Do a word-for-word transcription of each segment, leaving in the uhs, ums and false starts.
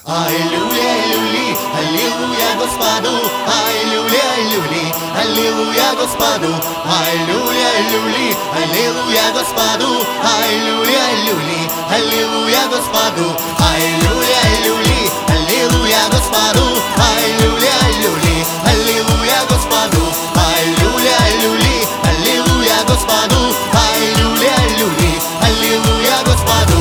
Аллилуйя, аллилуйя, аллилуйя Господу, аллилуйя, аллилуйя, аллилуйя Господу, аллилуйя, аллилуйя, аллилуйя Господу, аллилуйя, аллилуйя, аллилуйя Господу, аллилуйя, аллилуйя, аллилуйя Господу, аллилуйя, аллилуйя, аллилуйя Господу, аллилуйя, аллилуйя, аллилуйя Господу, аллилуйя, аллилуйя, аллилуйя Господу.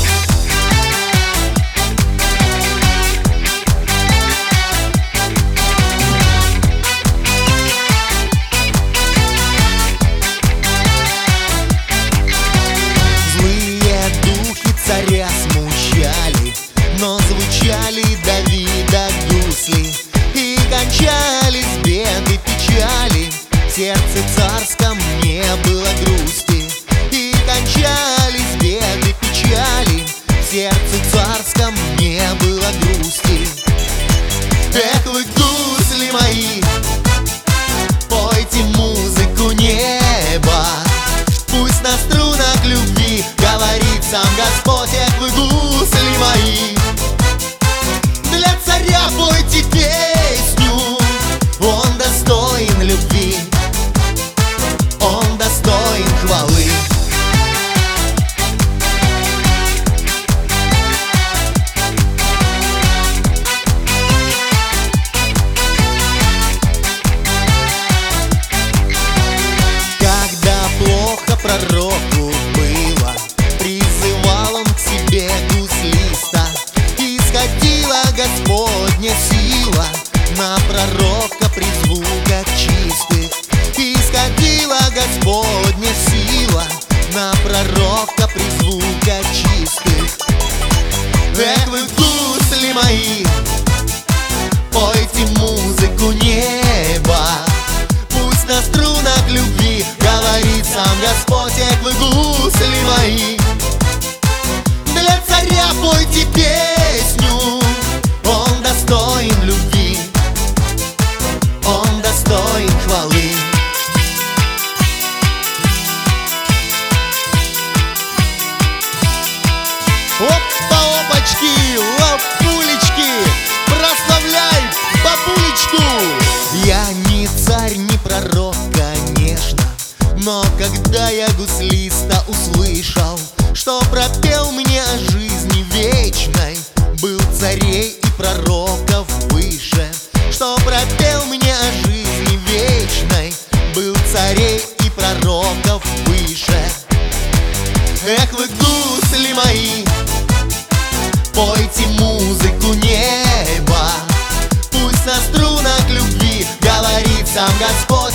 Царя смущали, но звучали Давида гусли, и кончались беды, печали. В сердце царском не было грусти, и кончались беды, печали. В сердце царском не было грусти. Эх вы, гусли мои, пойте музыку неба, пусть на струнах любви говорит сам Господь. Эх вы, гусли мои, для царя пойте песню. Он достоин любви, он достоин хвалы. Когда плохо пророку было, призывал он к себе гуслиста, и сходила Господня сила на пророка при звуках чистых. И сходила Господня сила на пророка при звуках чистых. Эх вы, гусли мои, пойте музыку неба, пусть на струнах любви говорит сам Господь. Эх вы, гусли мои, для царя пойте песню. Он достоин любви, он достоин хвалы. Опа-опачки, лапулечки, прославляй бабулечку. Я не царь, не пророк, конечно, но когда я гуслиста услышал, что пропел мне о жизни вечной, был царей и пророков выше. Что пропел мне о жизни вечной, был царей и пророков выше. Эх вы, гусли мои, пойте музыку неба, пусть на струнах любви говорит сам Господь.